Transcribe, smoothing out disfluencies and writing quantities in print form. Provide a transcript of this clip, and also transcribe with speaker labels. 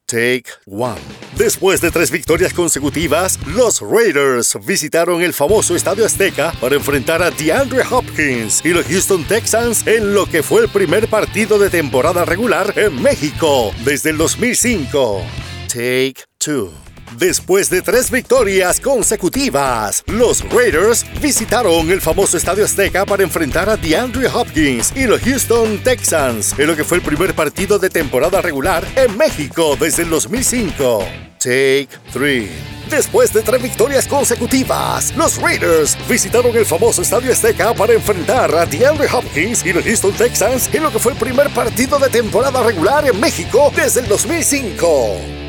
Speaker 1: Take one. Después de 3 victorias consecutivas, los Raiders visitaron el famoso Estadio Azteca para enfrentar a DeAndre Hopkins y los Houston Texans en lo que fue el primer partido de temporada regular en México desde el 2005. Take two. Después de 3 victorias consecutivas, los Raiders visitaron el famoso Estadio Azteca para enfrentar a DeAndre Hopkins y los Houston Texans en lo que fue el primer partido de temporada regular en México desde el 2005. Take 3. Después de 3 victorias consecutivas, los Raiders visitaron el famoso Estadio Azteca para enfrentar a DeAndre Hopkins y los Houston Texans en lo que fue el primer partido de temporada regular en México desde el 2005.